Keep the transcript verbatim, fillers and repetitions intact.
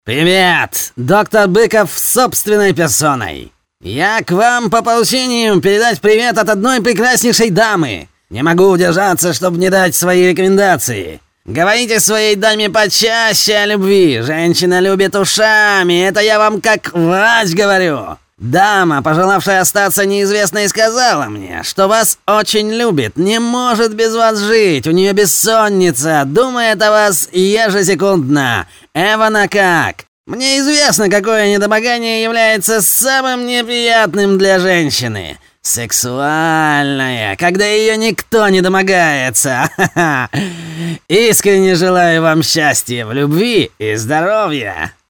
«Привет! Доктор Быков собственной персоной! Я к вам по поручению передать привет от одной прекраснейшей дамы! Не могу удержаться, чтобы не дать свои рекомендации! Говорите своей даме почаще о любви! Женщина любит ушами, это я вам как врач говорю! Дама, пожелавшая остаться неизвестной, сказала мне, что вас очень любит, не может без вас жить, у нее бессонница, думает о вас ежесекундно. Эвана как? Мне известно, какое недомогание является самым неприятным для женщины. Сексуальная, когда ее никто не домогается. Искренне желаю вам счастья в любви и здоровья.